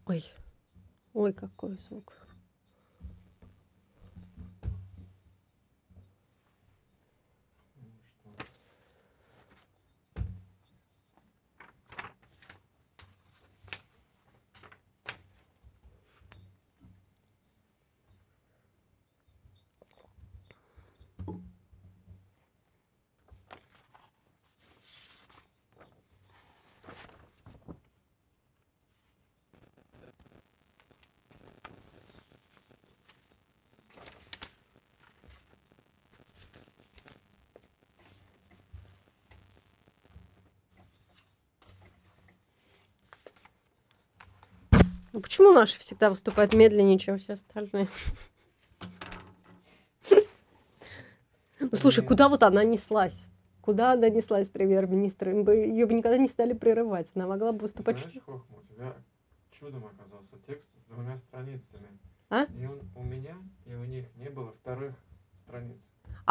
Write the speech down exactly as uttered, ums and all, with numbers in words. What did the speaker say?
Ой, ой, какой звук. Ну что? Ну почему наши всегда выступают медленнее, чем все остальные? Ну слушай, Они, куда вот она неслась? Куда она неслась, премьер-министр? Им бы ее бы никогда не стали прерывать. Она могла бы выступать знаешь, чуть... Хохма, у тебя чудом оказался текст с двумя страницами. А? И он у меня, и у них не было вторых страниц.